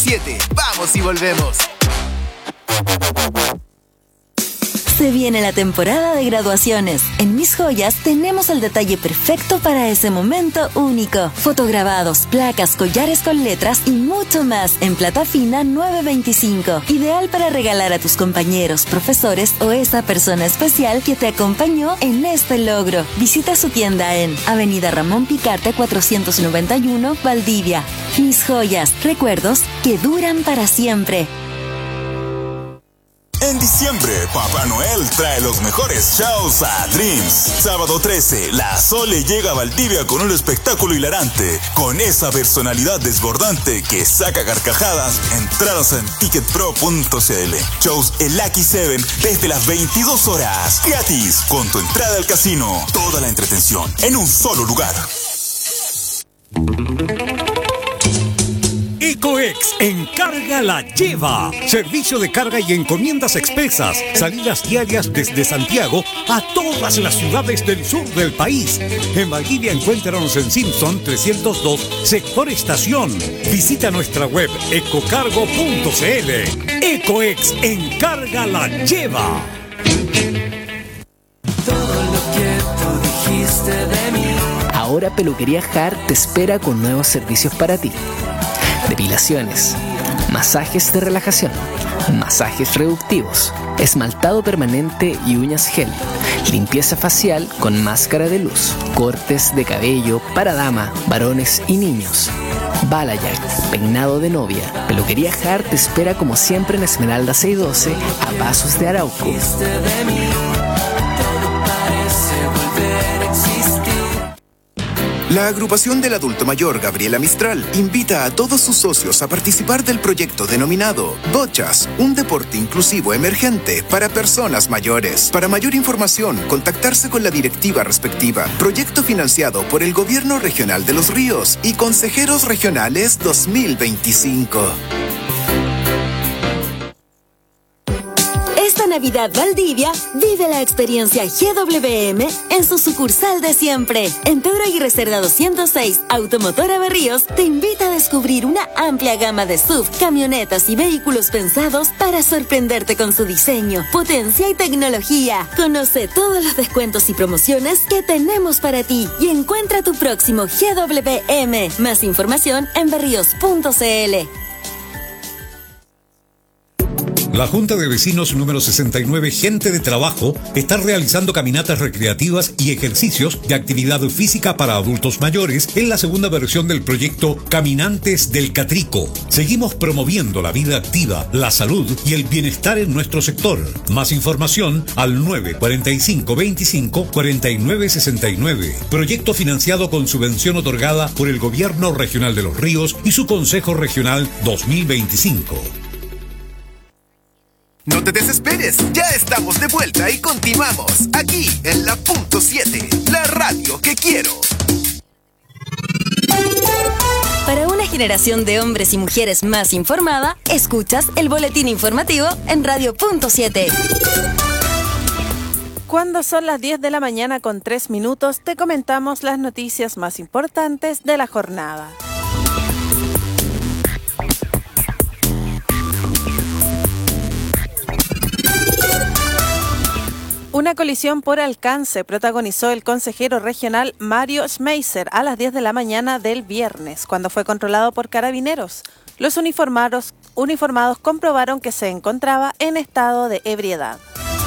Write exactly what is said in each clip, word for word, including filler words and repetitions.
siete. Vamos y volvemos. Se viene la temporada de graduaciones. En Mis Joyas tenemos el detalle perfecto para ese momento único. Fotograbados, placas, collares con letras y mucho más en plata fina nueve veinticinco. Ideal para regalar a tus compañeros, profesores o esa persona especial que te acompañó en este logro. Visita su tienda en Avenida Ramón Picarte cuatrocientos noventa y uno, Valdivia. Mis Joyas, recuerdos que duran para siempre. En diciembre, Papá Noel trae los mejores shows a Dreams. Sábado trece, la Sole llega a Valdivia con un espectáculo hilarante, con esa personalidad desbordante que saca carcajadas. Entradas en ticket pro punto c l. Shows El Lucky Seven desde las veintidós horas. Gratis, con tu entrada al casino. Toda la entretención en un solo lugar. Ecoex Encarga la Lleva. Servicio de carga y encomiendas expresas. Salidas diarias desde Santiago a todas las ciudades del sur del país. En Valdivia encuéntranos en Simpson trescientos dos, sector estación. Visita nuestra web ecocargo punto c l. Ecoex Encarga la Lleva. Todo lo que tú dijiste de mí. Ahora Peluquería Hart te espera con nuevos servicios para ti. Depilaciones, masajes de relajación, masajes reductivos, esmaltado permanente y uñas gel, limpieza facial con máscara de luz, cortes de cabello para dama, varones y niños, balayage, peinado de novia. Peluquería Hart te espera como siempre en Esmeralda seiscientos doce a Pasos de Arauco. La agrupación del adulto mayor Gabriela Mistral invita a todos sus socios a participar del proyecto denominado Bochas, un deporte inclusivo emergente para personas mayores. Para mayor información, contactarse con la directiva respectiva. Proyecto financiado por el Gobierno Regional de Los Ríos y Consejeros Regionales dos mil veinticinco. Esta Navidad Valdivia, vive la experiencia G W M en su sucursal de siempre. En Pedro Aguirre Cerda doscientos seis, Automotora Berríos te invita a descubrir una amplia gama de S U V, camionetas y vehículos pensados para sorprenderte con su diseño, potencia y tecnología. Conoce todos los descuentos y promociones que tenemos para ti y encuentra tu próximo G W M. Más información en berríos punto c l. La Junta de Vecinos número sesenta y nueve, Gente de Trabajo, está realizando caminatas recreativas y ejercicios de actividad física para adultos mayores en la segunda versión del proyecto Caminantes del Catrico. Seguimos promoviendo la vida activa, la salud y el bienestar en nuestro sector. Más información al nueve cuatro cinco, veinticinco, cuarenta y nueve sesenta y nueve. Proyecto financiado con subvención otorgada por el Gobierno Regional de Los Ríos y su Consejo Regional dos mil veinticinco. No te desesperes, ya estamos de vuelta y continuamos aquí en la punto siete, la radio que quiero. Para una generación de hombres y mujeres más informada, escuchas el boletín informativo en Radio Punto siete. Cuando son las diez de la mañana con tres minutos, te comentamos las noticias más importantes de la jornada. Una colisión por alcance protagonizó el consejero regional Mario Schmeiser a las diez de la mañana del viernes, cuando fue controlado por carabineros. Los uniformados, uniformados comprobaron que se encontraba en estado de ebriedad.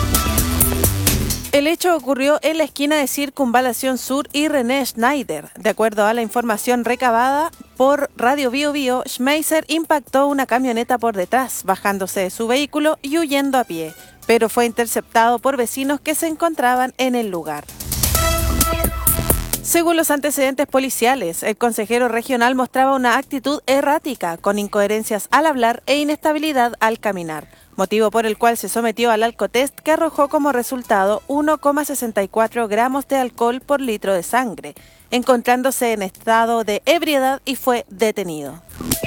El hecho ocurrió en la esquina de Circunvalación Sur y René Schneider. De acuerdo a la información recabada por Radio Bio Bio, Schmeiser impactó una camioneta por detrás, bajándose de su vehículo y huyendo a pie, pero fue interceptado por vecinos que se encontraban en el lugar. Según los antecedentes policiales, el consejero regional mostraba una actitud errática, con incoherencias al hablar e inestabilidad al caminar, motivo por el cual se sometió al alcotest que arrojó como resultado uno coma sesenta y cuatro gramos de alcohol por litro de sangre, encontrándose en estado de ebriedad y fue detenido.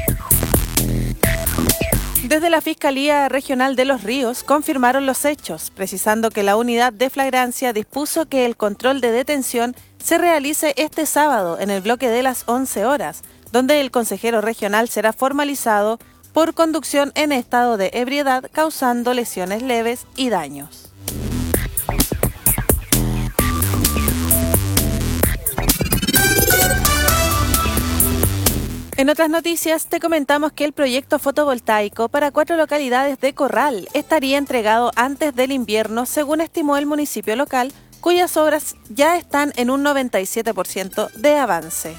Desde la Fiscalía Regional de Los Ríos confirmaron los hechos, precisando que la unidad de flagrancia dispuso que el control de detención se realice este sábado en el bloque de las once horas, donde el consejero regional será formalizado por conducción en estado de ebriedad, causando lesiones leves y daños. En otras noticias, te comentamos que el proyecto fotovoltaico para cuatro localidades de Corral estaría entregado antes del invierno, según estimó el municipio local, cuyas obras ya están en un noventa y siete por ciento de avance.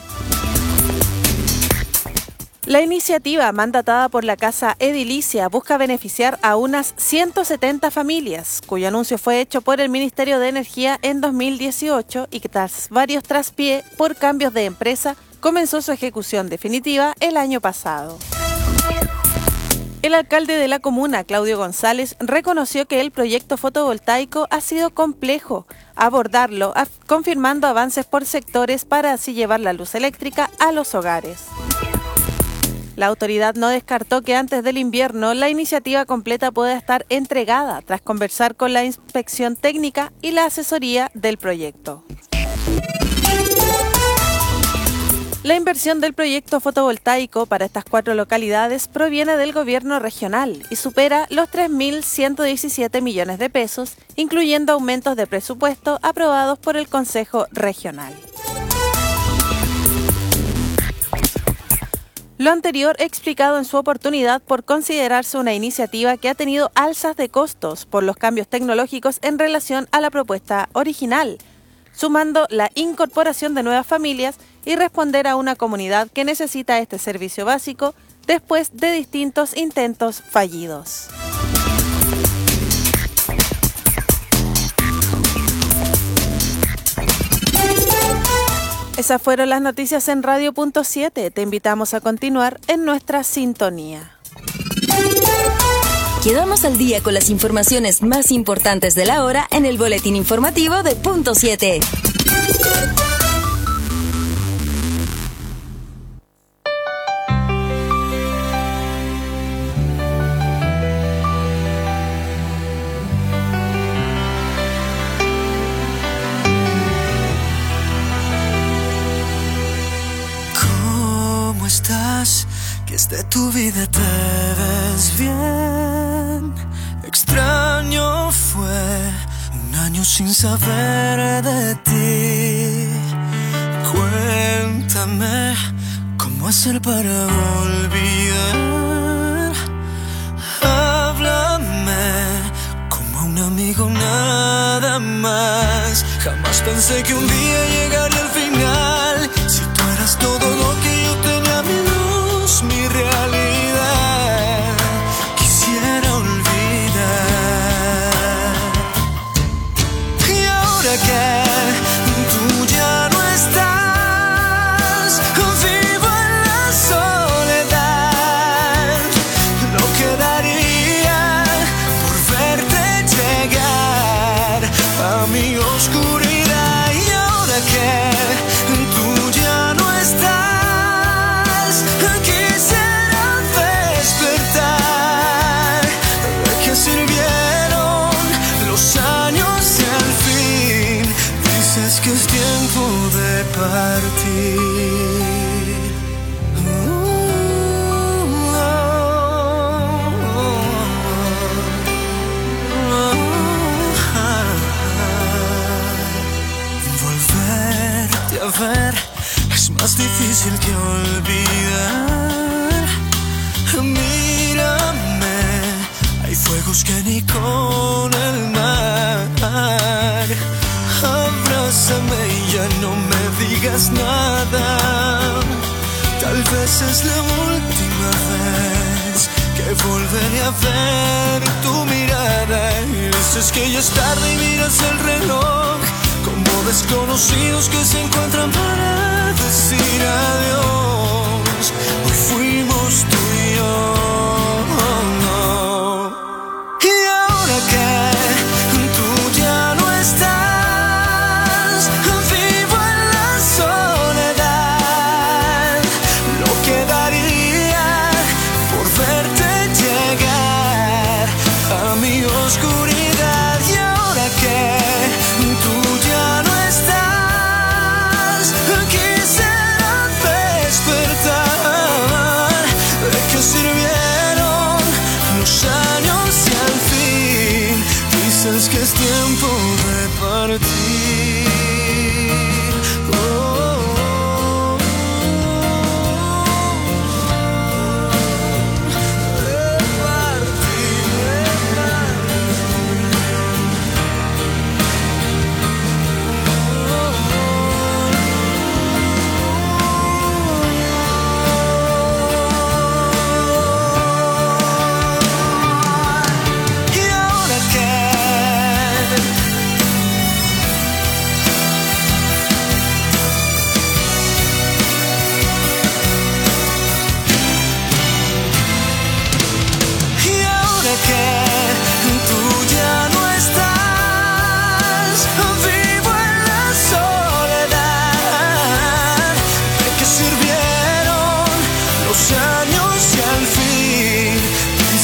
La iniciativa mandatada por la Casa Edilicia busca beneficiar a unas ciento setenta familias, cuyo anuncio fue hecho por el Ministerio de Energía en dos mil dieciocho y que tras varios traspié por cambios de empresa, comenzó su ejecución definitiva el año pasado. El alcalde de la comuna, Claudio González, reconoció que el proyecto fotovoltaico ha sido complejo abordarlo, confirmando avances por sectores para así llevar la luz eléctrica a los hogares. La autoridad no descartó que antes del invierno la iniciativa completa pueda estar entregada tras conversar con la inspección técnica y la asesoría del proyecto. La inversión del proyecto fotovoltaico para estas cuatro localidades proviene del gobierno regional y supera los tres mil ciento diecisiete millones de pesos, incluyendo aumentos de presupuesto aprobados por el Consejo Regional. Lo anterior explicado en su oportunidad por considerarse una iniciativa que ha tenido alzas de costos por los cambios tecnológicos en relación a la propuesta original, sumando la incorporación de nuevas familias y responder a una comunidad que necesita este servicio básico después de distintos intentos fallidos. Esas fueron las noticias en Radio Punto siete. Te invitamos a continuar en nuestra sintonía. Quedamos al día con las informaciones más importantes de la hora en el boletín informativo de Punto siete. ¿Cómo estás? Que es de tu vida te ves bien. Extraño fue un año sin saber de ti. Cuéntame cómo hacer para olvidar. Háblame como a un amigo nada más. Jamás pensé que un día llegaría al final. Si tú eras todo lo que yo tenía, mi luz, mi realidad, quisiera olvidar. Y ahora que tú ya no estás, vivo en la soledad. Lo que daría por verte llegar a mi oscuridad. Y ahora que tú ya no estás, quisiera despertar. ¿De qué sirvieron los años y al fin dices que es tiempo de partir? Uh, oh, oh, oh, oh. Volverte a ver es más difícil que olvidar. Mírame, hay fuegos que ni con el mar. Abrázame y ya no me digas nada. Tal vez es la última vez que volveré a ver tu mirada. Y dices que ya es tarde y miras el reloj, como desconocidos que se encuentran para decir adiós. Hoy fuimos tú y yo, no. Y ahora que tú ya no estás, vivo en la soledad. Lo que daría por verte llegar a mi oscuridad. Y ahora que tú ya no estás, quisiera despertar. ¿De qué sirvió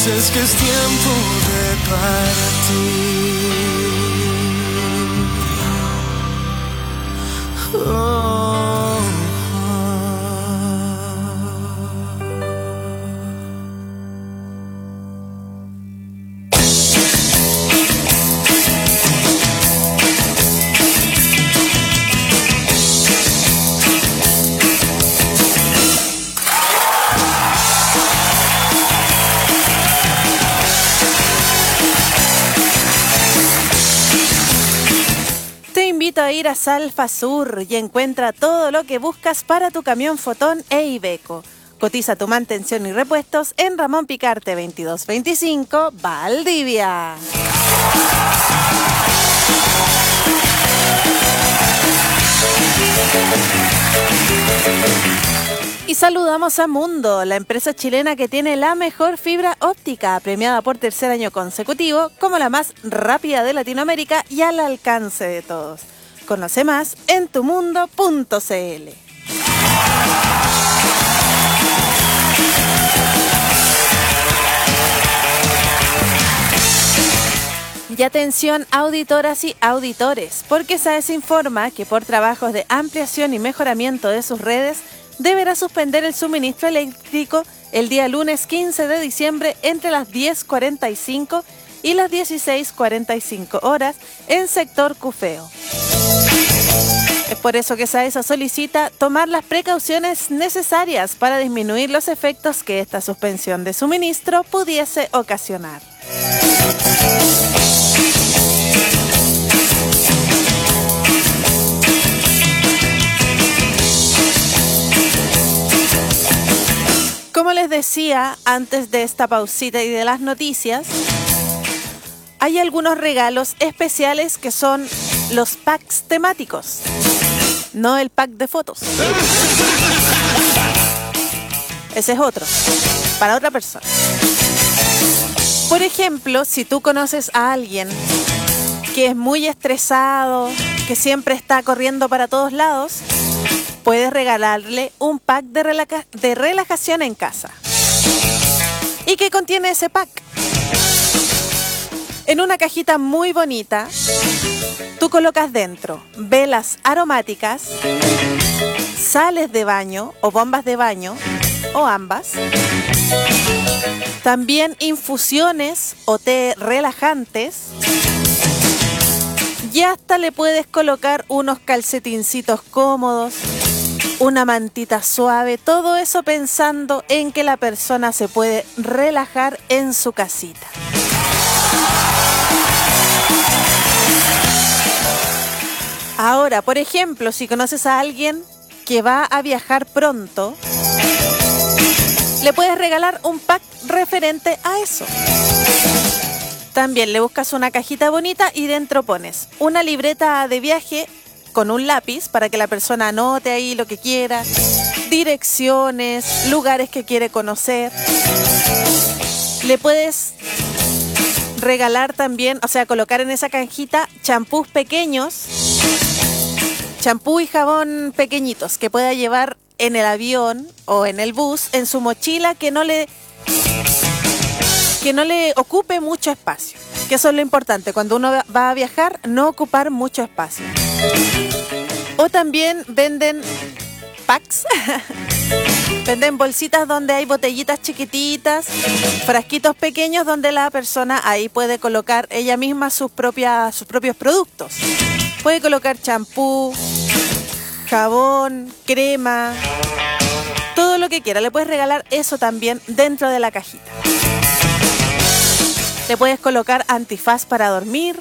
dices que es tiempo de partir. Oh. Invito a ir a Salfa Sur y encuentra todo lo que buscas para tu camión Fotón e Iveco. Cotiza tu mantención y repuestos en Ramón Picarte veintidós veinticinco, Valdivia. Y saludamos a Mundo, la empresa chilena que tiene la mejor fibra óptica, premiada por tercer año consecutivo como la más rápida de Latinoamérica y al alcance de todos. Conoce más en tumundo punto cl. Y atención, auditoras y auditores, porque SAES informa que por trabajos de ampliación y mejoramiento de sus redes, deberá suspender el suministro eléctrico el día lunes quince de diciembre entre las diez cuarenta y cinco y las dieciséis cuarenta y cinco horas en sector Cufeo. Es por eso que SAESA solicita tomar las precauciones necesarias para disminuir los efectos que esta suspensión de suministro pudiese ocasionar. Como les decía antes de esta pausita y de las noticias, hay algunos regalos especiales que son los packs temáticos, no el pack de fotos. Ese es otro, para otra persona. Por ejemplo, si tú conoces a alguien que es muy estresado, que siempre está corriendo para todos lados, puedes regalarle un pack de, relaja- de relajación en casa. ¿Y qué contiene ese pack? En una cajita muy bonita, tú colocas dentro velas aromáticas, sales de baño o bombas de baño, o ambas. También infusiones o té relajantes. Y hasta le puedes colocar unos calcetincitos cómodos, una mantita suave, todo eso pensando en que la persona se puede relajar en su casita. Ahora, por ejemplo, si conoces a alguien que va a viajar pronto, le puedes regalar un pack referente a eso. También le buscas una cajita bonita y dentro pones una libreta de viaje con un lápiz para que la persona anote ahí lo que quiera, direcciones, lugares que quiere conocer. Le puedes regalar también, o sea, colocar en esa cajita champús pequeños, champú y jabón pequeñitos que pueda llevar en el avión o en el bus, en su mochila, que no le que no le ocupe mucho espacio. Que eso es lo importante, cuando uno va a viajar, no ocupar mucho espacio. O también venden packs, venden bolsitas donde hay botellitas chiquititas, frasquitos pequeños donde la persona ahí puede colocar ella misma sus propias, sus propios productos. Puede colocar champú, jabón, crema, todo lo que quiera. Le puedes regalar eso también dentro de la cajita. Le puedes colocar antifaz para dormir.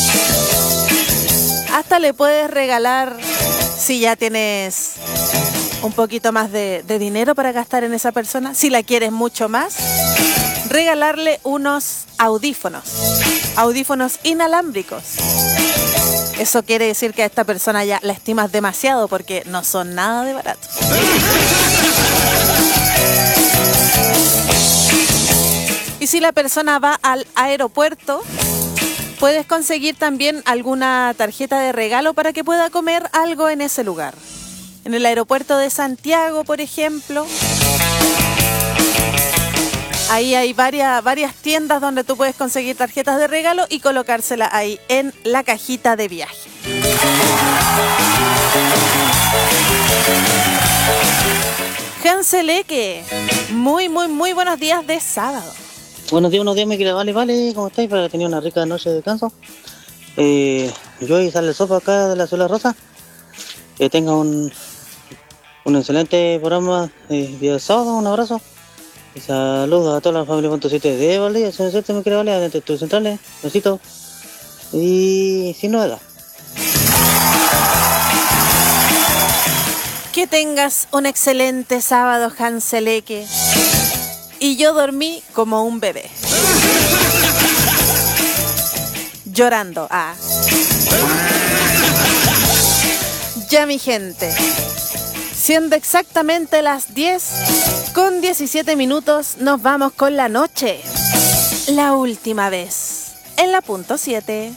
Hasta le puedes regalar, si ya tienes un poquito más de, de dinero para gastar en esa persona, si la quieres mucho más, regalarle unos audífonos, audífonos inalámbricos. Eso quiere decir que a esta persona ya la estimas demasiado porque no son nada de baratos. Y si la persona va al aeropuerto, puedes conseguir también alguna tarjeta de regalo para que pueda comer algo en ese lugar. En el aeropuerto de Santiago, por ejemplo, Ahí hay varias, varias tiendas donde tú puedes conseguir tarjetas de regalo y colocárselas ahí en la cajita de viaje. Hanseleque, muy, muy, muy buenos días de sábado. Buenos días, buenos días, mi querida Vale, Vale, ¿cómo estáis? Para tener una rica noche de descanso. Eh, yo y sale el sopa acá de la Ciudad Rosa. Que tenga un, un excelente programa eh, día de sábado, un abrazo. Y saludos a toda la familia punto siete de Valdivia, son cierto, mi querida Vale, de tus centrales, besito. Y sin novedad. Que tengas un excelente sábado, Hanseleque. Y yo dormí como un bebé. Llorando. Ah. Ya, mi gente. Siendo exactamente las diez con diecisiete minutos, nos vamos con la noche. La última vez. En la punto siete.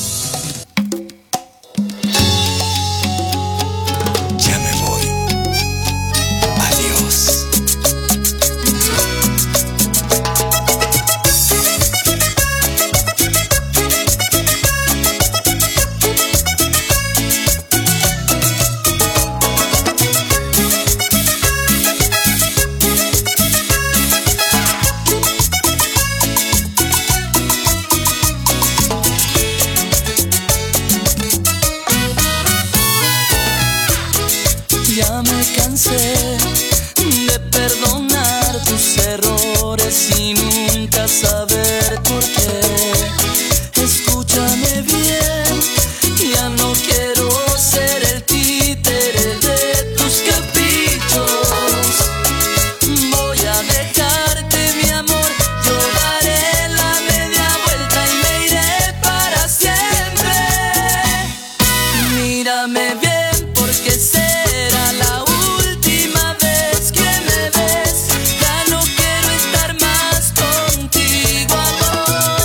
De perdonar tus errores y nunca saber por qué. Escúchame bien, ya no quiero ser el títere de tus caprichos. Voy a dejarte, mi amor, yo daré la media vuelta y me iré para siempre. Mírame bien, porque será la última vez que me ves. Ya no quiero estar más contigo, amor.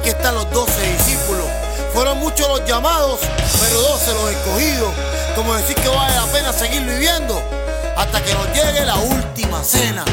aquí están los doce discípulos. Fueron muchos los llamados, pero doce los escogidos. Como decir que vale la pena seguir viviendo hasta que nos llegue la última cena.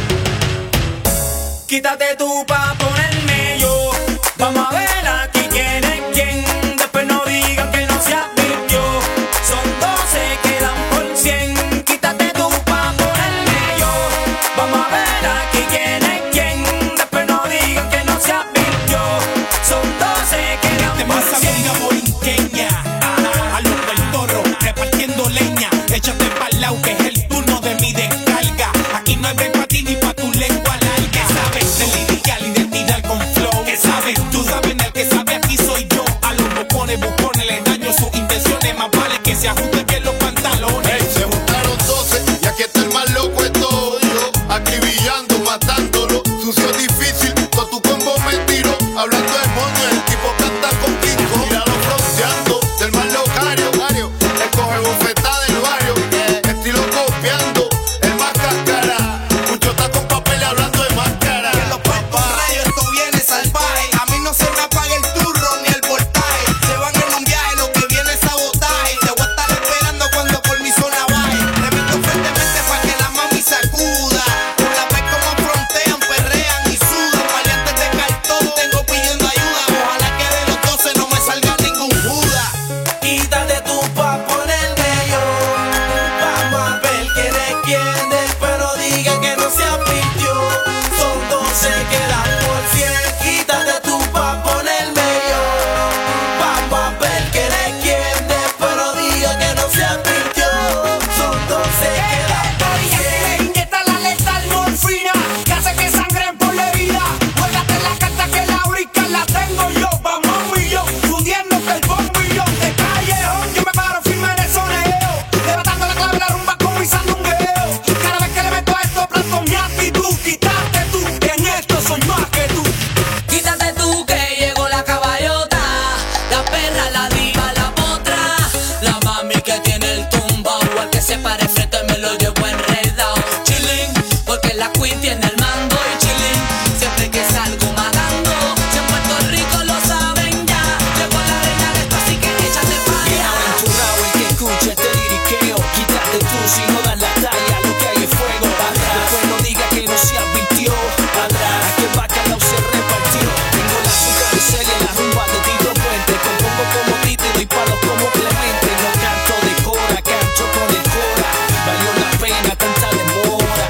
Quítate tú pa' ponerme yo. Vamos a ver aquí quién es quién. Después no digan que no se advirtió. Son doce, quedan por cien. Quítate tú pa' ponerme yo. Vamos a ver aquí quién es quién. Después no digan que no se advirtió. Son doce, quedan por cien. Te borinqueña, a los del toro, repartiendo leña. Échate pa'l lado que es el turno de mi descarga. Aquí no hay break pa' ti ni pa' tu lengua larga. ¿Sabes? De lirical y de tirar con flow. ¿Qué sabes? Tú sabes, el que sabe aquí soy yo. A los bucones, bucones les daño sus intenciones. Más vale que se ajusten bien los pantalones. Hey, se juntaron doce y aquí está el más loco de todo. Yo acribillando, matándolo. Sucio difícil, con tu combo me tiro. Hablando de moño, el tipo canta con Kiko. Míralo fronteando, del más locario. El coge bofetada del barrio. Estilo copiando, el más cáscara. Mucho está con papel hablando de máscara. Que los papás rayos, esto viene salvaje. A mí no se me apaga el turro ni el voltaje. Se van en un viaje, lo que viene es sabotaje. Te voy a estar esperando cuando por mi zona baje. Te meto fuertemente pa' que la mami sacuda. Por la vez como frontean, perrean y sudan. Variantes de cartón, tengo pidiendo ayuda. Ojalá que de los doce no me salga ningún Judas. Quítate tú pa' ponerme yo. Vamos a ver quién es quién. Después no digan que no se advirtió. Son doce, quedan por cien. Quítate tú pa' ponerme yo. Vamos a ver quién es quién. Después no digan que no se advirtió. Son doce, quedan por cien. Inyecta la letal morfina que hace que sangren por la herida. Juégate la carta que la brica la tengo yo. Vamos un millón, fundiendo el bombo y yo. De callejón yo me paro firme en el soneo. Levantando la clave de la rumba con mi sandungueo. Cada vez que le meto a esto planto mi actitud. Quítate tú, que en esto soy más que tú. Quítate tú que llegó la caballota. La perra, la diva, la potra. La mami que tiene el tumbao. Al que se pare frente me lo llevo enredado. Chilling, porque la queen tiene el mando. Y chilling, siempre que salgo matando. Si en Puerto Rico lo saben ya. Llegó la reina de esto, así que échate pa' allá. Bienaventurado el que escucha este liriqueo. Quítate tú si no dan la talla. Lo que hay es fuego. Después no diga que no se advirtió. Aquí el bacalao se repartió. Tengo la azúcar de serie, la rumba de Tito Puente. Compongo como Tito y doy palos como Clemente. No canto de cora, canto con el cora. Valió la pena tanta demora.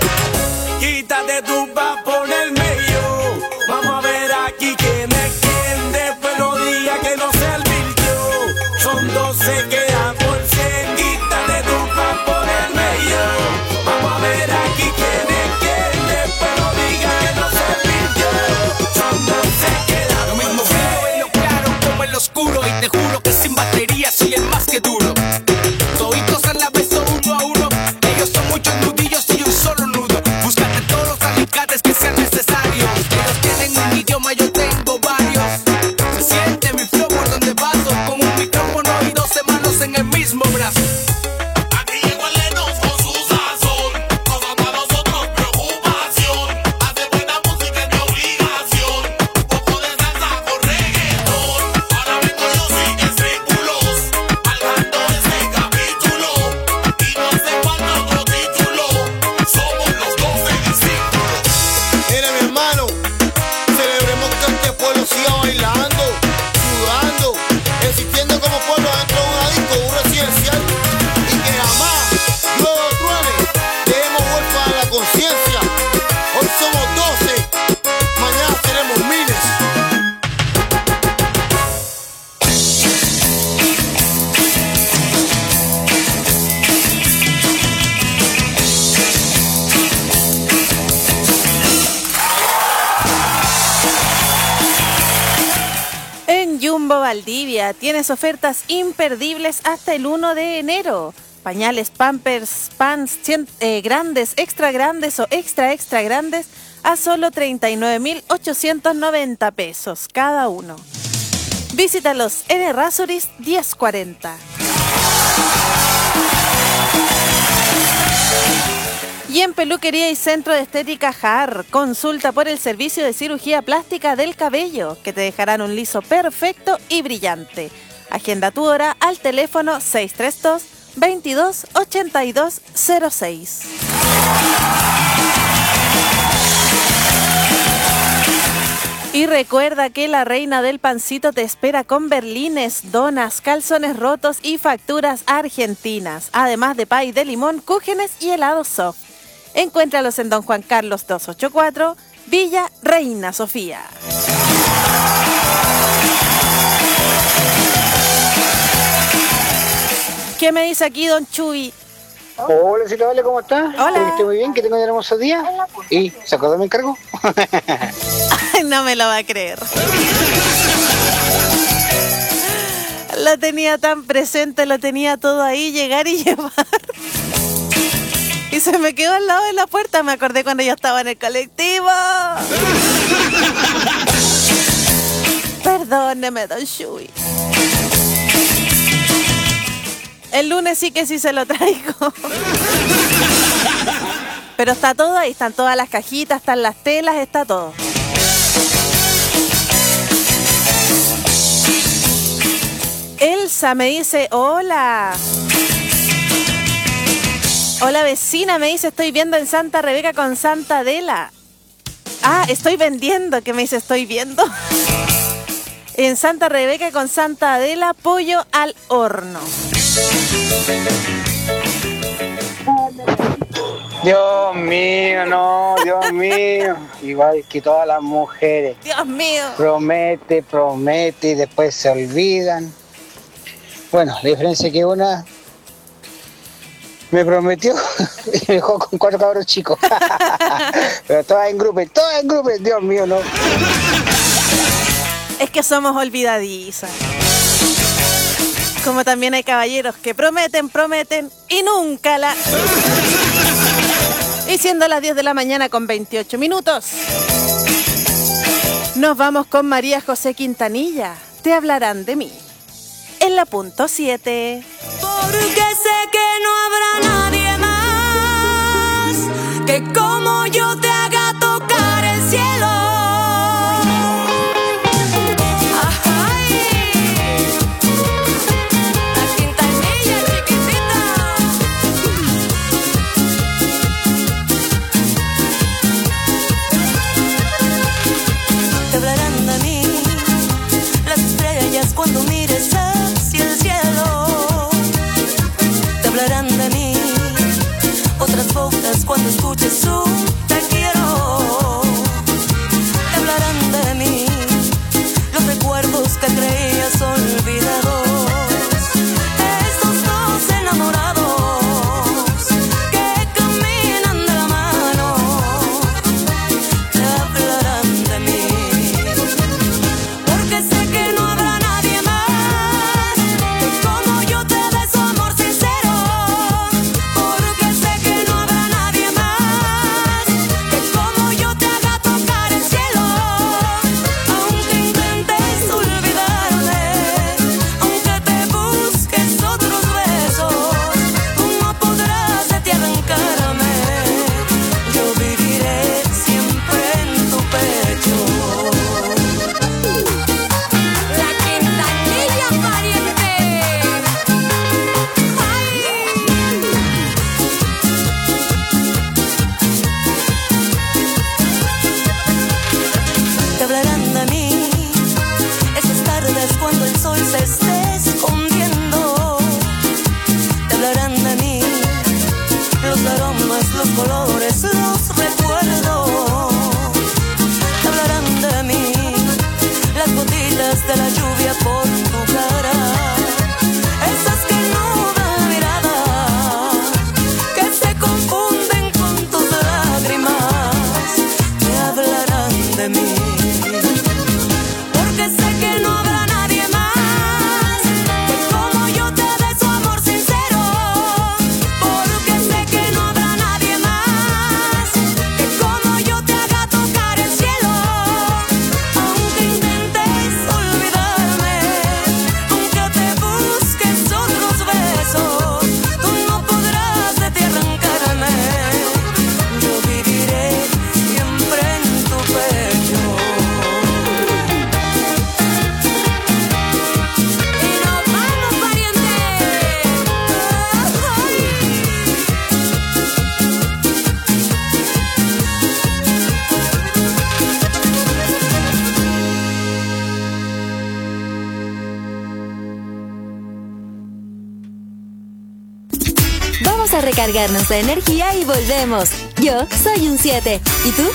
Quítate tú pa' ponerme yo. Vamos a ver aquí quién es quién. Después no diga que no se advirtió. Son doce, quedan por cien. Quítate tú pa' ponerme yo. Vamos a ver aquí quién es quién. Después no diga que no se advirtió. Son doce, quedan Lo por mismo cien. fluo en lo claro como en lo oscuro. Y te juro que sin batería soy el más que duro. Toditos a la vez son uno a uno. Ellos son muchos nudillos y un solo nudo. Búscate todos los alicates que sean necesarios. Ellos tienen un idioma, yo tengo varios. Se siente mi flow por donde paso. Con un micrófono y doce manos en el mismo brazo. Aquí llegó el Lennox con su sazón, causando a nosotros preocupación. Hace buena música es mi obligación, un poco de salsa con reggaetón. Ahora vengo yo sin escrúpulos, alzando este capítulo. Y no hace falta otro título, somos los doce discípulos. Mire mi hermano, celebremos que este pueblo siga bailando, sudando, existiendo como pueblo dentro de una disco, un residencial. Y que jamás, luego truene, dejemos huérfana la conciencia. Hoy somos doce, mañana seremos miles. En Jumbo Valdivia tienes ofertas imperdibles hasta el uno de enero. Pañales Pampers Pants cien, eh, grandes, extra grandes o extra extra grandes a solo treinta y nueve mil ochocientos noventa pesos cada uno. Visítalos en Errázuriz diez cuarenta. Y en Peluquería y Centro de Estética Jar, consulta por el servicio de cirugía plástica del cabello, que te dejarán un liso perfecto y brillante. Agenda tu hora al teléfono seis tres dos, veintidós, ochenta y dos cero seis. Y recuerda que la reina del pancito te espera con berlines, donas, calzones rotos y facturas argentinas, además de pay de limón, cúgenes y helados soft. Encuéntralos en Don Juan Carlos doscientos ochenta y cuatro, Villa Reina Sofía. ¿Qué me dice aquí Don Chuy? Hola, señora Vale, ¿cómo está? Hola. ¿Estás muy bien? ¿Que tengo un hermoso día? ¿Y se acordó de mi encargo? Ay, no me lo va a creer. Lo tenía tan presente, lo tenía todo ahí, llegar y llevar. Y se me quedó al lado de la puerta, me acordé cuando yo estaba en el colectivo. Perdóneme, Don Shui. El lunes sí que sí se lo traigo. Pero está todo ahí, están todas las cajitas, están las telas, está todo. Elsa me dice, hola. Hola vecina, me dice, estoy viendo en Santa Rebeca con Santa Adela. Ah, estoy vendiendo, que me dice, estoy viendo. En Santa Rebeca con Santa Adela, pollo al horno. Dios mío, no, Dios mío. Igual que todas las mujeres. Dios mío. Promete, promete y después se olvidan. Bueno, la diferencia es que una me prometió y me dejó con cuatro cabros chicos. Pero todas en grupo, todas en grupo, Dios mío, no. Es que somos olvidadizas. Como también hay caballeros que prometen, prometen y nunca la... Y siendo las diez de la mañana con veintiocho minutos, nos vamos con María José Quintanilla. Te hablarán de mí. En la punto siete. Porque sé que no habrá nadie más que como yo te haga tocar el cielo. Cuando mires hacia el cielo, te hablarán de mí. Otras bocas cuando escuches su te quiero, te hablarán de mí. Los recuerdos que creías olvidados, esos dos enamorados que caminan de la mano, te hablarán de mí. Porque sé que no habrá colores, los recuerdos, te hablarán de mí, las gotitas de la lluvia por tu cara, esas que no dan mirada, que se confunden con tus lágrimas, te hablarán de mí, porque sé que no habrá nadie más Vamos a recargarnos de energía y volvemos. Yo soy un siete. ¿Y tú?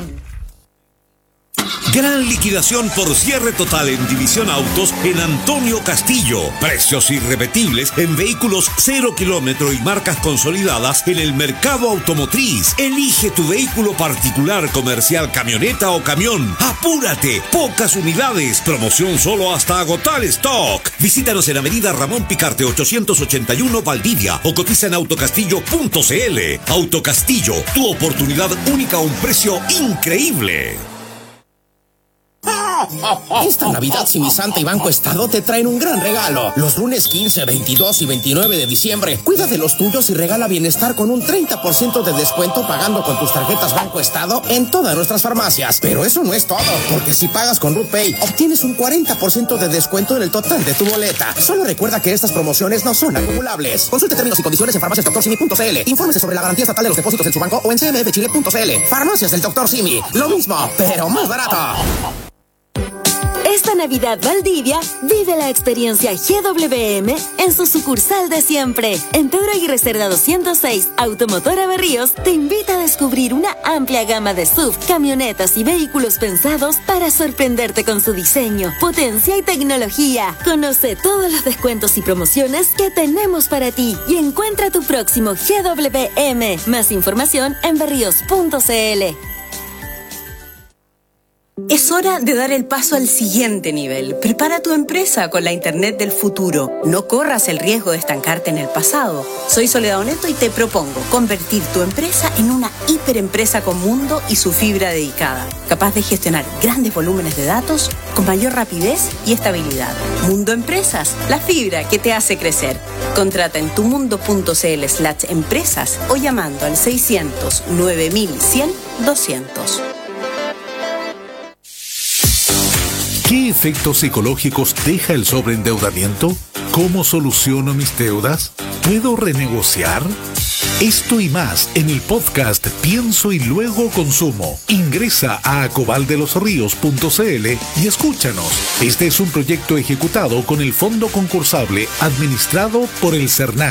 Gran liquidación por cierre total en División Autos en Antonio Castillo. Precios irrepetibles en vehículos cero kilómetro y marcas consolidadas en el mercado automotriz. Elige tu vehículo particular, comercial, camioneta o camión. ¡Apúrate! Pocas unidades. Promoción solo hasta agotar stock. Visítanos en Avenida Ramón Picarte ochocientos ochenta y uno Valdivia o cotiza en autocastillo punto cl. Autocastillo, tu oportunidad única a un precio increíble. Esta Navidad Simisanta y Banco Estado te traen un gran regalo. Los lunes quince, veintidós y veintinueve de diciembre, cuida de los tuyos y regala bienestar con un treinta por ciento de descuento pagando con tus tarjetas Banco Estado en todas nuestras farmacias. Pero eso no es todo, porque si pagas con RuPay, obtienes un cuarenta por ciento de descuento en el total de tu boleta. Solo recuerda que estas promociones no son acumulables. Consulte términos y condiciones en farmacias doctor simi punto cl. Infórmese sobre la garantía estatal de los depósitos en su banco o en c m f chile punto c l. Farmacias del doctor Simi. Lo mismo, pero más barato. Esta Navidad Valdivia, vive la experiencia G W M en su sucursal de siempre. En Pedro Aguirre Cerda doscientos seis, Automotora Berríos te invita a descubrir una amplia gama de S U V, camionetas y vehículos pensados para sorprenderte con su diseño, potencia y tecnología. Conoce todos los descuentos y promociones que tenemos para ti y encuentra tu próximo G W M. Más información en berríos punto c l. Es hora de dar el paso al siguiente nivel. Prepara tu empresa con la Internet del futuro. No corras el riesgo de estancarte en el pasado. Soy Soledad Oneto y te propongo convertir tu empresa en una hiperempresa con Mundo y su fibra dedicada, capaz de gestionar grandes volúmenes de datos con mayor rapidez y estabilidad. Mundo Empresas, la fibra que te hace crecer. Contrata en tumundo.cl slash empresas o llamando al seiscientos nueve mil cien doscientos. ¿Qué efectos psicológicos deja el sobreendeudamiento? ¿Cómo soluciono mis deudas? ¿Puedo renegociar? Esto y más en el podcast Pienso y Luego Consumo. Ingresa a acobaldelosríos punto c l y escúchanos. Este es un proyecto ejecutado con el Fondo Concursable administrado por el CERNAC.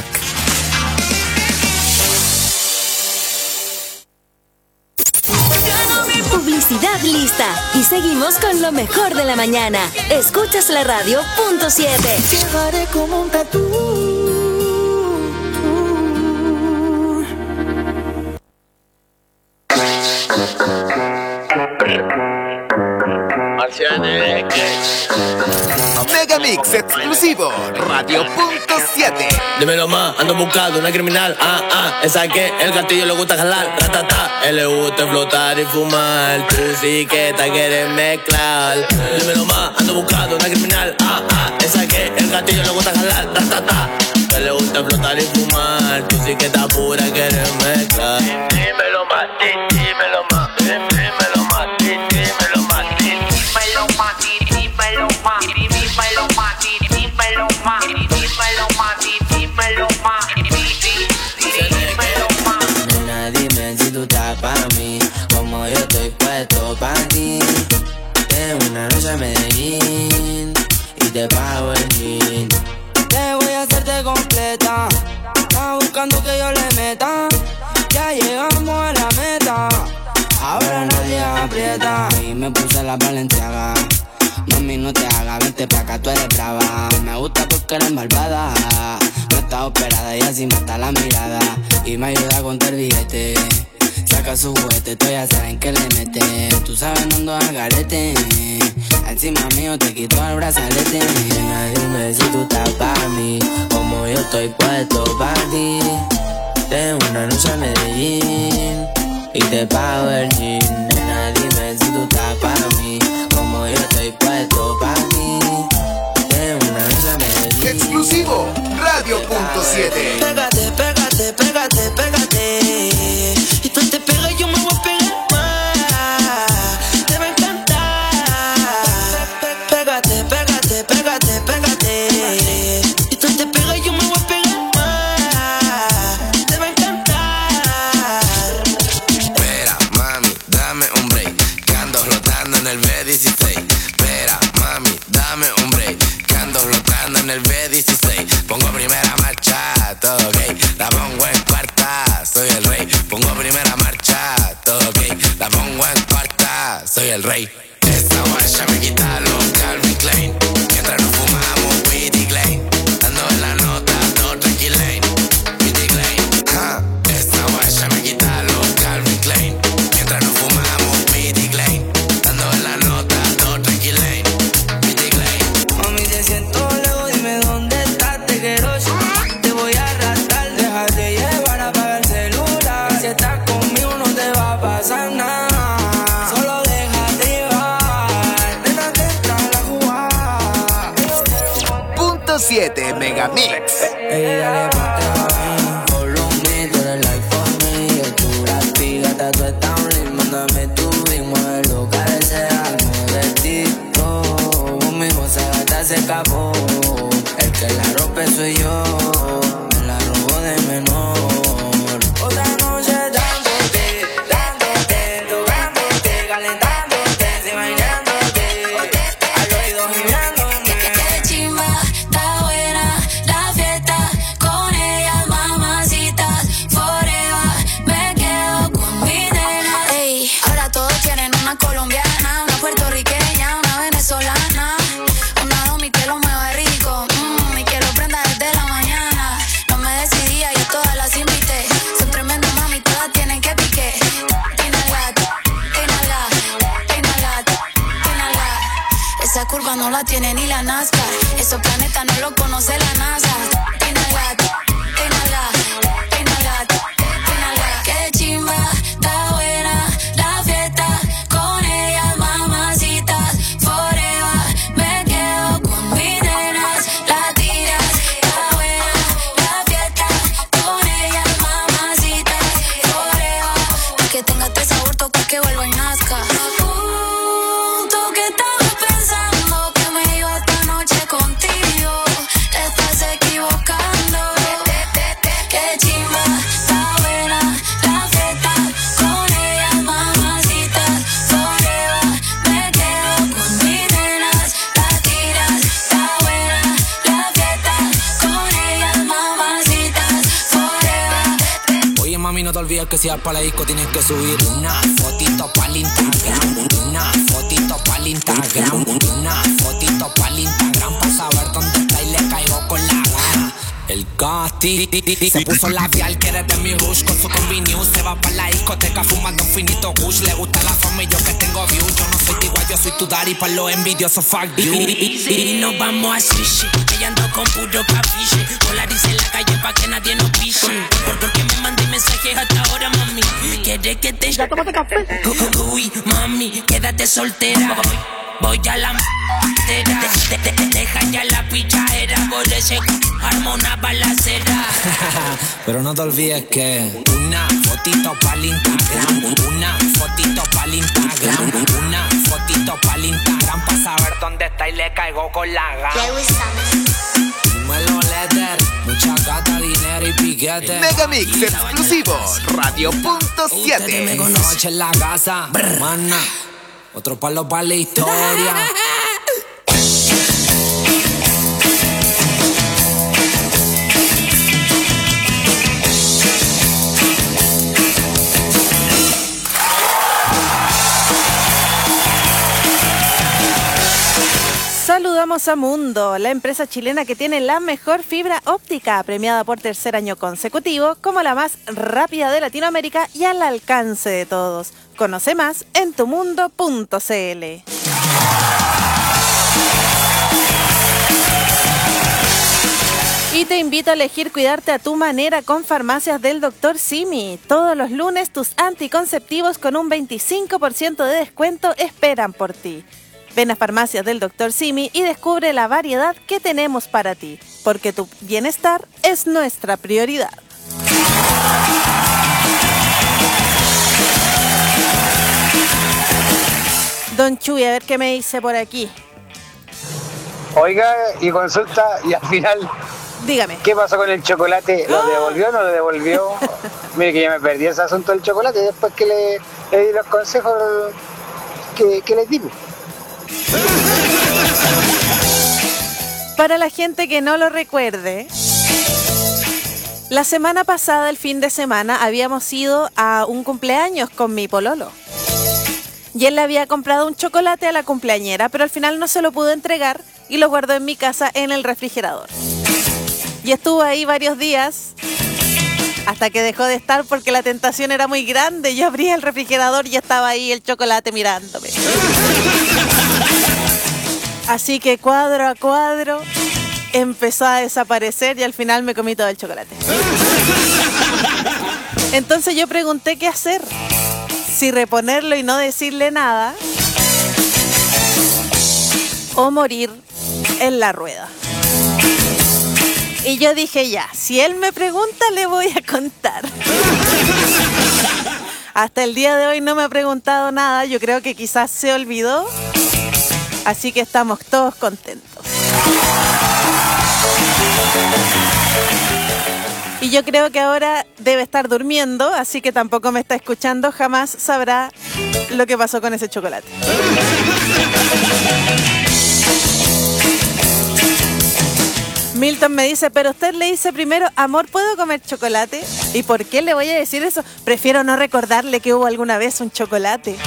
Publicidad lista. Y seguimos con lo mejor de la mañana. Escuchas la radio punto siete. Llevaré como un tatú. Megamix exclusivo, radio punto siete. Dímelo más, ando buscando una criminal, ah, ah, esa que el gatillo le gusta jalar, ratata, él le gusta flotar y fumar, tú sí que te quieres mezclar. Dímelo más, ando buscando una criminal, ah, ah, esa que el gatillo le gusta jalar, ratata, él le gusta flotar y fumar, tú sí que estás pura, quieres mezclar. Dímelo más, dímelo más, dímelo más, dímelo más, dímelo más, dímelo más, dímelo más, dímelo más, dímelo más, dímelo más, dímelo más. Nena, dime si tú estás pa' mí, como yo estoy puesto pa' ti. Tengo una noche a Medellín y te pago el jean. Te voy a hacerte completa. Estás buscando que yo le meta. Ya llegamos a la meta. Ahora nadie aprieta. Y me puse la Balenciaga. Mami, no te hagas, vente pa' acá, tú eres brava. Me gusta porque eres malvada. No está operada y así mata la mirada. Y me ayuda a contar billete. Saca su juguete, tú ya saben que le mete. Tú sabes, no ando al garete. Encima mío te quito el brazalete. Nena, dime si tú estás pa' mí, como yo estoy puesto pa' ti. Tengo una noche a Medellín y te pago el jean. Nena, dime si tú estás pa' mí, como yo estoy puesto pa' ti. Tengo una noche a Medellín. Exclusivo, radio punto siete. Pégate, pégate, pégate, pégate. Y tú te pegas y yo me voy a pegar más. Te va a encantar. Pégate, pégate, pégate, pégate. Y tú te pegas y yo me voy a pegar más. Te va a encantar. Espera, mami, dame un break, que ando flotando en el B dieciséis. Espera, mami, dame un break, que ando flotando en el B dieciséis. Pongo primera marcha, todo ok, la pongo en rey. Esta guacha me quita los Calvin Klein. Mientras nos fumamos Pretty Klein. Dando en la nota, dos Ricky Lane. Pretty Klein. Ja. Esta guacha me quita los Calvin Klein. Mientras nos fumamos Pretty Klein. Dando en la nota, dos Ricky Lane. Pretty Klein. Mami, te siento luego, dime dónde estás, te quiero. Te voy a arrastrar, déjate llevar, apaga el celular. Si estás conmigo no te va a pasar nada. Solo déjate llevar, déjate entrar a jugar. Punto siete Megamix. Ey, dale, ponte pa' follow me, tú eres like for me. Yo tú la piga, tú estás un mándame tu ring, muévelo, carece algo de ti. Oh, conmigo se gata, se escapó. El que la rompe soy yo, me la robo de menor. Otra noche dándote, dándote, tocándote, calentándote, imaginándote, al oído girándome. Qué chimba, está buena la fiesta, con ellas mamacitas, forever, me quedo con mi nena. Ey, ahora todos quieren una colombiana, una puertorriqueña, una venezolana, una domi que lo mueva rico, mmm, y que lo prenda desde la mañana. No me decidía, yo todas las invité, son tremendas mami, todas tienen que pique. Inhala, inhala, inhala, inhala. Esa curva no la tiene ni la NASCAR, esos planetas no lo conoce la NASA. Inhala, inhala, inhala, inhala. Qué chimba, está buena la fiesta, con ellas mamacitas, forever, me quedo con mis nenas, latinas. Está buena la fiesta, con ellas mamacitas, forever, que tenga este sabor, toca que vuelva y nazca. Uh, tú que estabas pensando que me iba esta noche contigo, te estás equivocando. Qué chimba, está buena la fiesta, con ellas mamacitas, forever, me quedo con mis nenas, latinas. Está buena la fiesta, con ellas mamacitas, forever. Oye mami, no te olvides que si vas para la disco tienes que subir una fotito pa'l Instagram, una fotito pa'l Instagram, una fotito pa'l Instagram, pa' saber dónde está y le caigo con la gana. El Casti se puso labial, quiere de mi rush con su combi news. Se va pa' la discoteca fumando un finito kush. Le gusta la fama y yo que tengo views. Yo no soy tu igual, yo soy tu daddy, pa' los envidiosos fuck you. Y nos vamos a sushi, ella ando con puro capiche. Polarice en la calle pa' que nadie nos piche. Por porque me mandé mensajes hasta ahora, mami. ¿Quieres que te... ¿Ya tomaste café? Uy, mami, quédate soltera. Voy a la m***era, de, de, de, deja ya la pichadera, por ese arma una balacera. Pero no te olvides que una fotito pa'l Instagram, una fotito pa'l Instagram, una fotito pa'l Instagram, pa' saber dónde está y le caigo con la gana. Dímelo, letter, mucha gata, dinero y piquete. Megamix exclusivo, Radio Punto siete. Ustedes me conocen en la casa, mana. Otro palo para la historia. Saludamos a Mundo, la empresa chilena que tiene la mejor fibra óptica, premiada por tercer año consecutivo como la más rápida de Latinoamérica y al alcance de todos. Conoce más en tumundo punto cl. Y te invito a elegir cuidarte a tu manera con Farmacias del doctor Simi. Todos los lunes tus anticonceptivos con un veinticinco por ciento de descuento esperan por ti. Ven a Farmacias del doctor Simi y descubre la variedad que tenemos para ti, porque tu bienestar es nuestra prioridad. Don Chuy, a ver qué me dice por aquí. Oiga, y consulta, y al final... Dígame. ¿Qué pasó con el chocolate? ¿Lo ¡Oh! devolvió o no lo devolvió? Mire que ya me perdí ese asunto del chocolate después que le, le di los consejos que, que les di. Para la gente que no lo recuerde, la semana pasada, el fin de semana, habíamos ido a un cumpleaños con mi pololo. Y él le había comprado un chocolate a la cumpleañera, pero al final no se lo pudo entregar y lo guardó en mi casa en el refrigerador. Y estuvo ahí varios días hasta que dejó de estar porque la tentación era muy grande. Yo abría el refrigerador y estaba ahí el chocolate mirándome. Así que cuadro a cuadro empezó a desaparecer y al final me comí todo el chocolate. Entonces yo pregunté qué hacer. Si reponerlo y no decirle nada, o morir en la rueda. Y yo dije, ya, si él me pregunta, le voy a contar. Hasta el día de hoy no me ha preguntado nada. Yo creo que quizás se olvidó. Así que estamos todos contentos. Y yo creo que ahora debe estar durmiendo, así que tampoco me está escuchando. Jamás sabrá lo que pasó con ese chocolate. Milton me dice, pero usted le dice primero, amor, ¿puedo comer chocolate? ¿Y por qué le voy a decir eso? Prefiero no recordarle que hubo alguna vez un chocolate.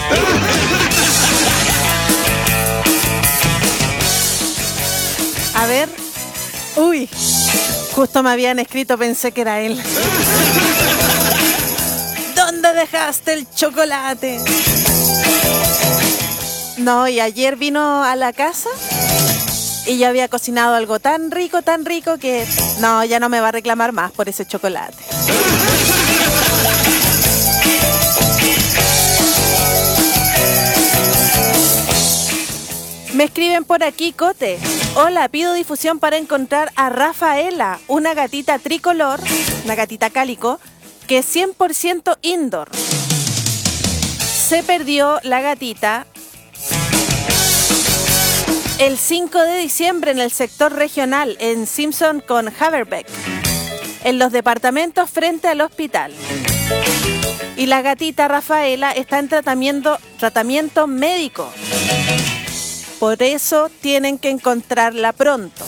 A ver. Uy. Justo me habían escrito, pensé que era él. ¿Dónde dejaste el chocolate? No, y ayer vino a la casa y yo había cocinado algo tan rico, tan rico que no, ya no me va a reclamar más por ese chocolate. Me escriben por aquí, Cote. Hola, pido difusión para encontrar a Rafaela, una gatita tricolor, una gatita cálico, que es cien por ciento indoor. Se perdió la gatita el cinco de diciembre en el sector regional, en Simpson con Haverbeck, en los departamentos frente al hospital. Y la gatita Rafaela está en tratamiento, tratamiento médico. Por eso tienen que encontrarla pronto.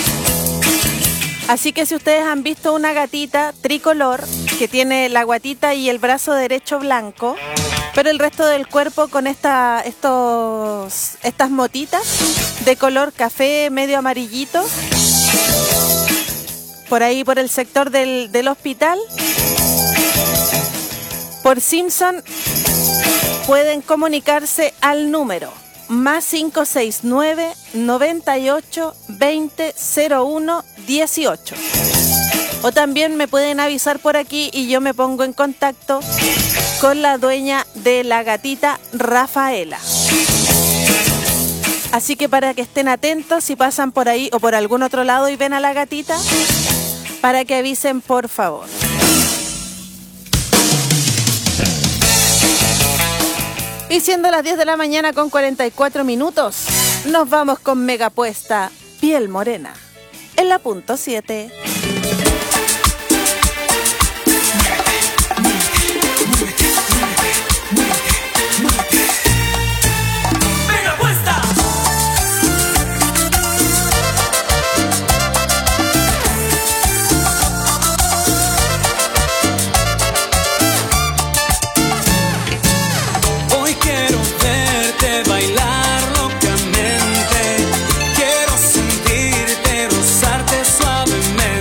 Así que si ustedes han visto una gatita tricolor que tiene la guatita y el brazo derecho blanco, pero el resto del cuerpo con esta, estos, estas motitas de color café medio amarillito, por ahí por el sector del, del hospital, por Simpson, pueden comunicarse al número más cinco seis nueve, noventa y ocho, veinte, cero uno, dieciocho. O también me pueden avisar por aquí y yo me pongo en contacto con la dueña de la gatita Rafaela. Así que para que estén atentos si pasan por ahí o por algún otro lado y ven a la gatita, para que avisen por favor. Y siendo las diez de la mañana con cuarenta y cuatro minutos, nos vamos con Megapuesta, Piel Morena, en la punto siete. Suavemente, quiero sentirte, rozarte suavemente.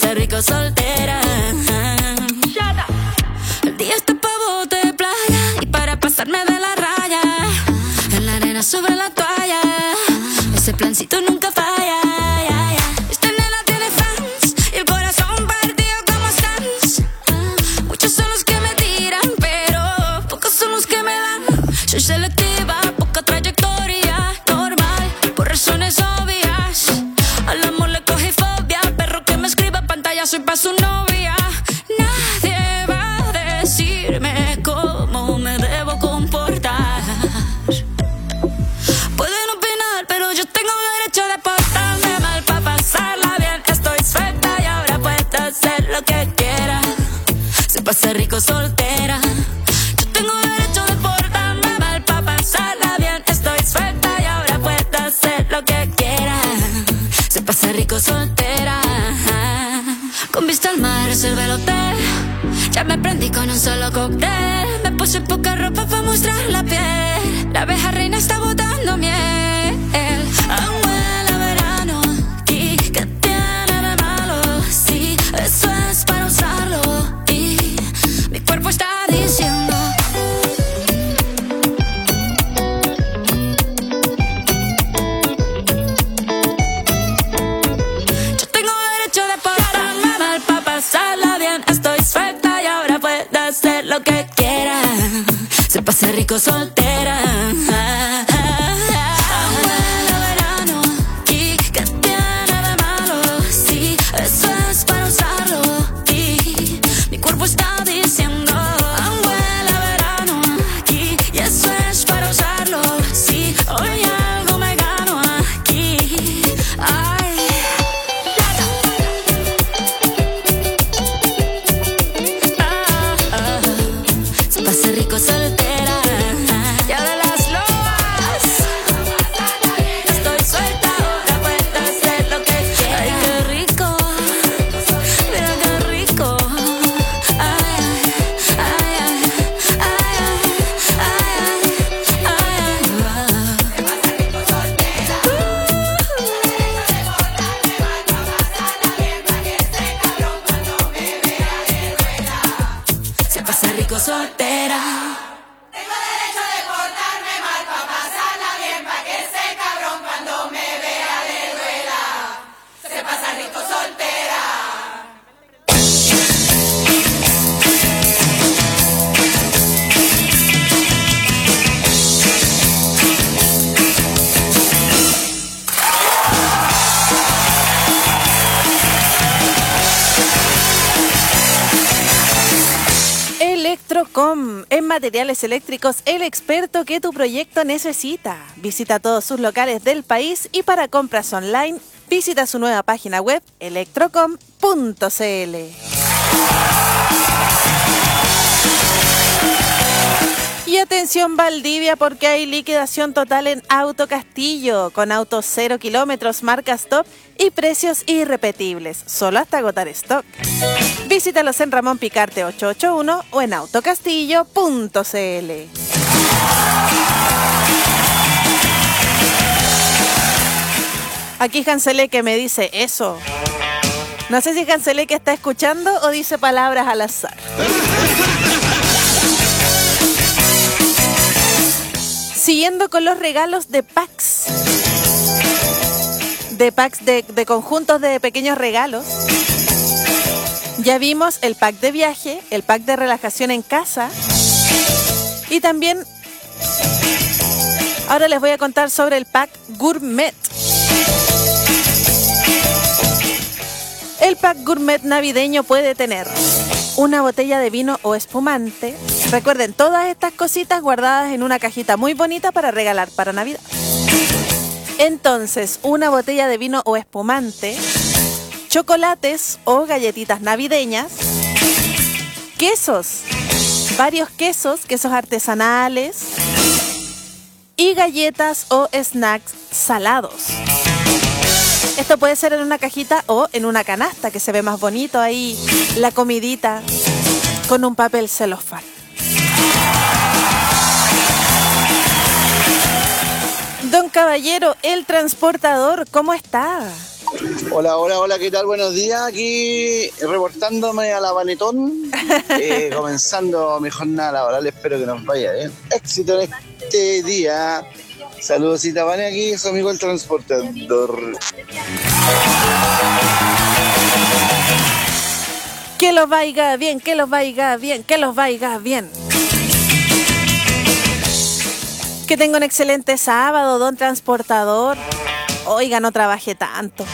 pasar rico soltera. El día está pa' bote de playa y para pasarme de la raya. En la arena sobre la toalla, ese plancito nunca falla. Esta nena tiene fans y el corazón partido como Stans. Muchos son los que me tiran, pero pocos son los que me dan. Soy selectiva, poca trayectoria, normal, por razones obvias. Al amor le cogí fobia, perro que me escriba pantalla, soy pa' su novia. Nadie va a decirme cómo me debo comportar. Pueden opinar, pero yo tengo derecho de portarme mal pa' pasarla bien. Estoy suelta y ahora puedo hacer lo que quiera. Se pasa rico soltera. Yo tengo derecho de portarme mal pa' pasarla bien. Estoy suelta y ahora puedo hacer lo que quiera. Se pasa rico soltera. Con vista al mar reservé el hotel. Ya me prendí con un solo cóctel. Me puse poca ropa para mostrar la piel. La abeja reina está botando miel. Aún huele a verano. ¿Y qué tiene de malo? Sí, eso es para usarlo. Y mi cuerpo está diciendo: yo tengo derecho de portarme mal pa' pasarla bien. Estoy suelta y ahora puedo hacer lo que quiera. Se pasa rico soltera. Aún huele a verano. ¿Y qué tiene de malo? Sí, eso es para usarlo. Y mi cuerpo está diciendo: aún huele a verano. Aquí, y eso es para usarlo. Sí, hoy algo me gano aquí. Ay. Se pasa rico soltera. Y ahora las lobas. Estoy suelta, ahora puedo hacer lo que quiera. Ay, qué rico. Mira qué rico. Ay, ay, ay, ay, ay, ay, se pasa rico soltera. Tengo derecho de portarme mal pa' pasarla bien, pa' que ese cabrón cuando me vea le duela. Se pasa rico soltera. Electrocom, en materiales eléctricos, el experto que tu proyecto necesita. Visita todos sus locales del país y para compras online, visita su nueva página web electrocom punto c l. Y atención Valdivia, porque hay liquidación total en Auto Castillo, con autos cero kilómetros, marcas top y precios irrepetibles, solo hasta agotar stock. Visítalos en Ramón Picarte ochocientos ochenta y uno o en autocastillo punto c l. Aquí Janselé que me dice eso. No sé si Janselé que está escuchando o dice palabras al azar. Siguiendo con los regalos de packs. De packs de, de conjuntos de pequeños regalos. Ya vimos el pack de viaje, el pack de relajación en casa. Y también ahora les voy a contar sobre el pack gourmet. El pack gourmet navideño puede tener una botella de vino o espumante. Recuerden, todas estas cositas guardadas en una cajita muy bonita para regalar para Navidad. Entonces, una botella de vino o espumante, chocolates o galletitas navideñas, quesos, varios quesos, quesos artesanales y galletas o snacks salados. Esto puede ser en una cajita o en una canasta, que se ve más bonito ahí la comidita con un papel celofán. Don Caballero, el transportador, ¿cómo está? Hola, hola, hola, ¿qué tal? Buenos días. Aquí reportándome a la Banetón, eh, comenzando mi jornada laboral. Espero que nos vaya bien. Éxito en este día. Saludosita, Vane, aquí, su amigo el transportador. Que los vaya bien, que los vaya bien, que los vaya bien. Que tenga un excelente sábado, don transportador. Oiga, no trabaje tanto.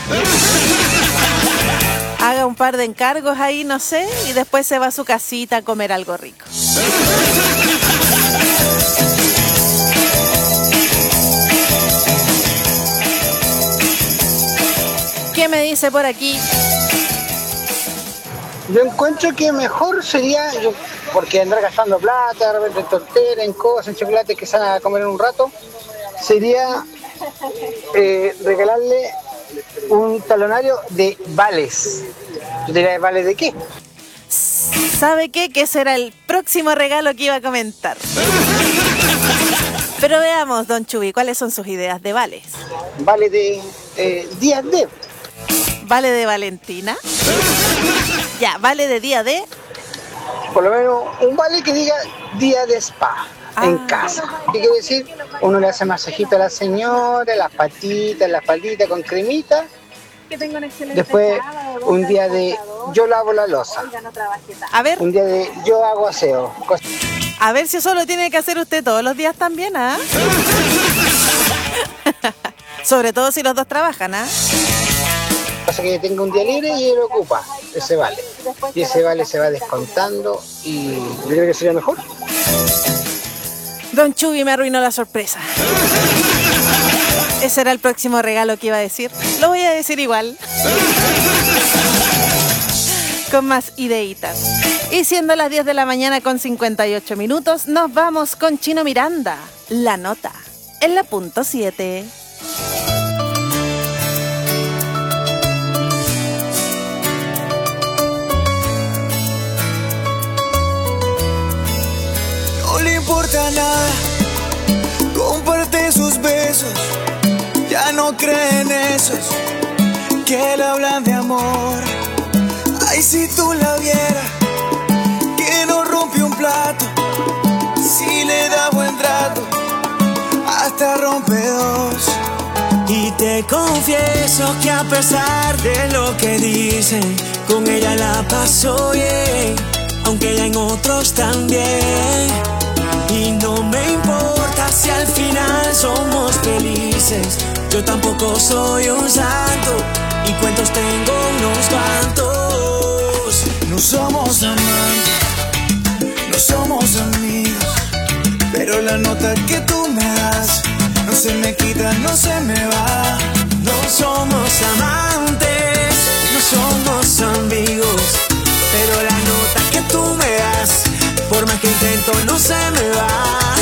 Haga un par de encargos ahí, no sé, y después se va a su casita a comer algo rico. ¿Qué me dice por aquí? Yo encuentro que mejor sería, yo, porque andar gastando plata, de repente en tonteras, en cosas, en chocolates que se van a comer en un rato, sería eh, regalarle un talonario de vales. ¿Tú dirás vales de qué? ¿Sabe qué? Que ese era el próximo regalo que iba a comentar. Pero veamos, don Chubi, ¿cuáles son sus ideas de vales? Vale de eh, días de. ¿Vale de Valentina? Ya, ¿vale de día de? Por lo menos un vale que diga día de spa ah. en casa. ¿Qué quiere decir? Uno le hace masajito a la señora, las patitas, las palitas con cremita. Que tengo un excelente Después un día de yo lavo la loza. A ver. Un día de yo hago aseo. A ver si eso lo tiene que hacer usted todos los días también, ¿ah? Sobre todo si los dos trabajan, ¿ah? Pasa que tenga un día libre y él ocupa ese vale. Y ese vale se va descontando y yo creo que sería mejor. Don Chubi me arruinó la sorpresa. Ese era el próximo regalo que iba a decir. Lo voy a decir igual. Con más ideitas. Y siendo las diez de la mañana con cincuenta y ocho minutos, nos vamos con Chino Miranda. La nota en la punto siete. No le importa nada, comparte sus besos, ya no cree en esos que le hablan de amor. Ay, si tú la vieras, que no rompe un plato, si le da buen trato, hasta rompe dos. Y te confieso que a pesar de lo que dicen, con ella la paso bien, aunque ella en otros también. Y no me importa si al final somos felices, yo tampoco soy un santo y cuentos tengo unos cuantos. No somos amantes, no somos amigos, pero la nota que tú me das no se me quita, no se me va. No somos amantes, no somos amigos, pero la nota que tú me das, por más que intento, no se me va.